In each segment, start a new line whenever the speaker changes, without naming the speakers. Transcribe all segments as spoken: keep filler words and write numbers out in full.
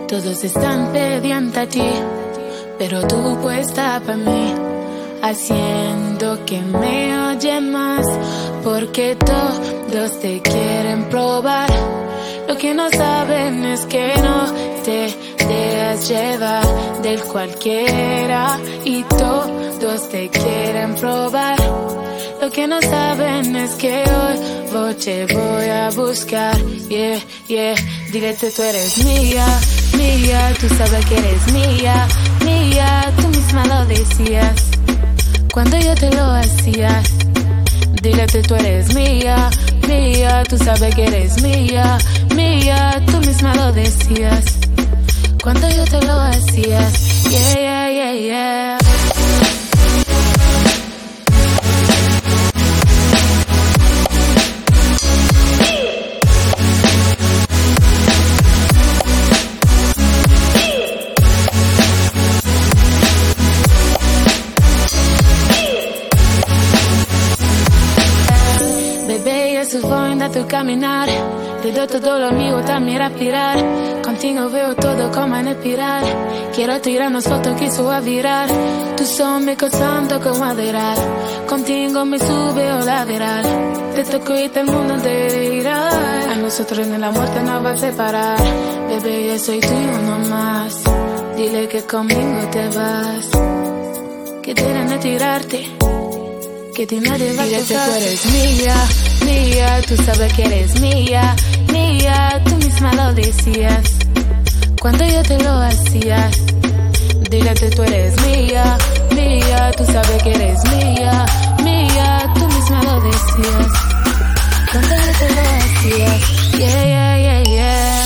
Todos están pendientes a ti, pero tú puesta para mí, haciendo que me oyen más, porque todos te quieren probar. Lo que no saben es que no te dejas llevar del cualquiera, y todos te quieren probar. Lo que no saben es que hoy voy, te voy a buscar, yeah, yeah. Dile que tú eres mía, mía, tú sabes que eres mía, mía, tú misma lo decías cuando yo te lo hacía. Dile que tú eres mía, mía, tú sabes que eres mía, mía, tú misma lo decías cuando yo te lo hacía. Yeah, yeah, yeah, yeah. Su forma de tu caminar, te doy todo lo mío, también respirar. Contigo veo todo como en espiral. Quiero tirarnos fotos que suba a virar. Tu son me costando como adorar. Contigo me sube o la viral. Te toco y todo el mundo te dirá. A nosotros ni la muerte nos va a separar. Bebé, yo soy tuyo nomás. Dile que conmigo te vas, que tienen de tirarte, que ti nadie va a tocar. Dile que tú eres mía, mía, tú sabes que eres mía, mía, tú misma lo decías cuando yo te lo hacía. Dile que tú eres mía, mía, tú sabes que eres mía, mía, tú misma lo decías cuando yo te lo hacía. Yeah, yeah, yeah, yeah.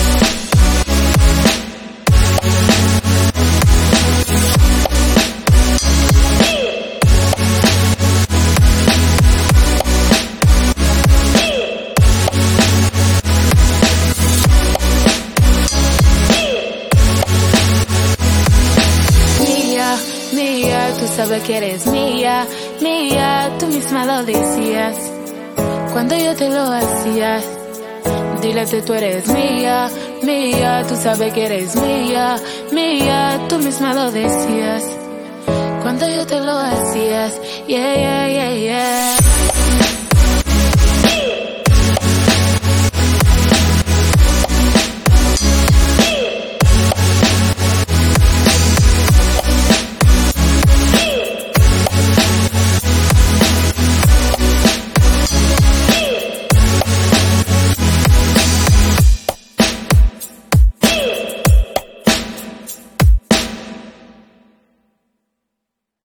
Tú sabes que eres mía, mía, tú misma lo decías cuando yo te lo hacía. Dile que tú eres mía, mía, tú sabes que eres mía, mía, tú misma lo decías cuando yo te lo hacías. Yeah, yeah, yeah, yeah.